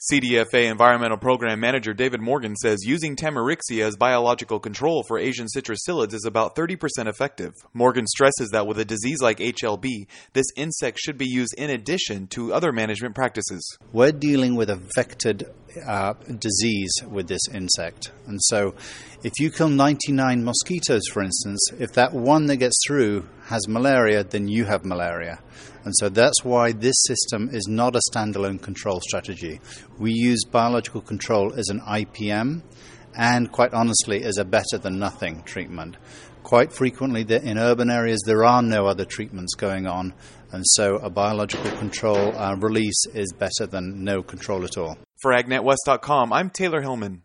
CDFA Environmental Program Manager David Morgan says using Tamarixia as biological control for Asian citrus psyllids is about 30% effective. Morgan stresses that with a disease like HLB, this insect should be used in addition to other management practices. We're dealing with a vectored disease with this insect. And so if you kill 99 mosquitoes, for instance, if that one that gets through has malaria, then you have malaria. And so that's why this system is not a standalone control strategy. We use biological control as an IPM and, quite honestly, as a better than nothing treatment. Quite frequently in urban areas there are no other treatments going on, and so a biological control release is better than no control at all. For AgNetWest.com, I'm Taylor Hillman.